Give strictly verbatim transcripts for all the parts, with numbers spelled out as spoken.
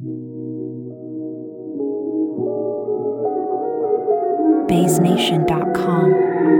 Bass Nation dot com.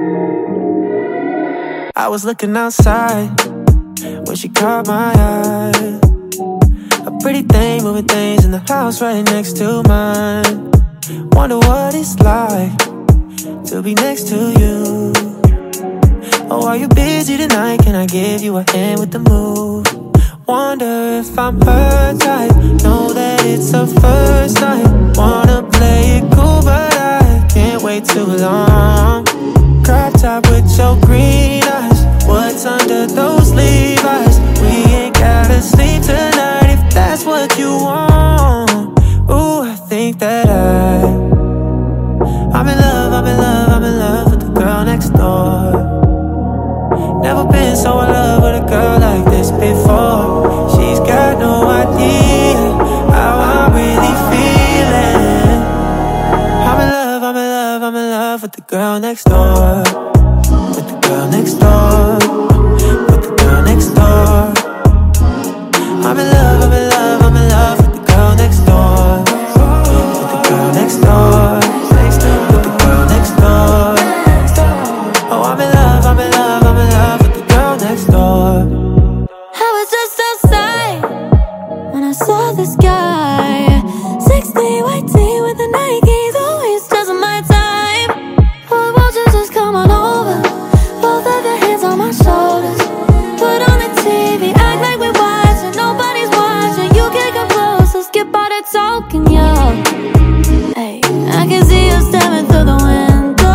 I was looking outside when she caught my eye. A pretty thing moving things in the house right next to mine. Wonder what it's like to be next to you. Oh, are you busy tonight? Can I give you a hand with the move? Wonder if I'm her type. Know that it's a first night. Wanna play it cool, but I can't wait too long. Crop top with your green eyes. What's under those Levi's? We ain't gotta sleep tonight if that's what you want. Ooh, I think that I I'm in love, I'm in love, I'm in love with the girl next door. Never been so in love with a girl like this before. She's got no idea how I'm really feeling. I'm in love, I'm in love, I'm in love with the girl next door. With the girl next door. With the girl next door. I'm in love, I'm in love, I'm in love with the girl next door. With the girl next door. With the girl next door. Oh, I'm in love, I'm in love, I'm in love with the girl next door. I was just outside when I saw this guy. Sixty white tee with the Nikes, always just my time. Oh, won't you just come on over? Both of your hands on my shoulders. Put on the T V, act like we're watching. Nobody's watching. You can come close, so skip all the talking, yo. Hey, I can see you staring through the window.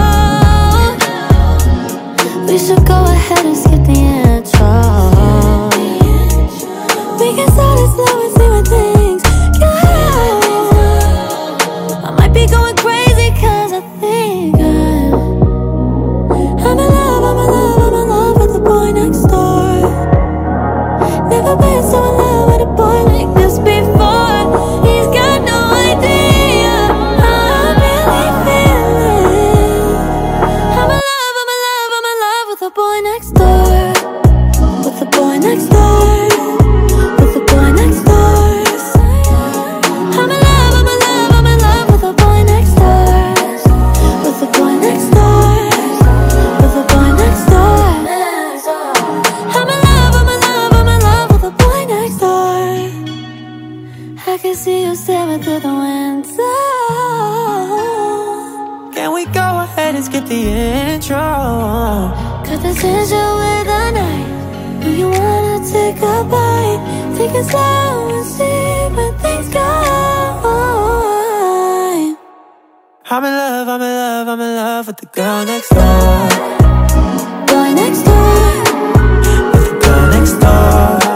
We should go ahead and skip the intro. We can start it slow and see where things go. I might be going crazy cause I think I'm I'm in love, I'm in love, I'm in love with the boy next door. Never been so in love with a boy like this before. He's got no idea how I'm really feeling. I'm in love, I'm in love, I'm in love with the boy next door. With the boy next door. With the boy next door. I'm in love, I'm in love, I'm in love with the boy next door. With the boy next door. With the boy next door. I'm in love, I'm in love, I'm in love with the boy next door. I can see you staring through the window. Can we go ahead and skip the intro? Cut the tension with a knife. Do you wanna take a bite? Take it slow and see where things go. I'm in love, I'm in love, I'm in love with the girl next door. Boy next door. With the girl next door.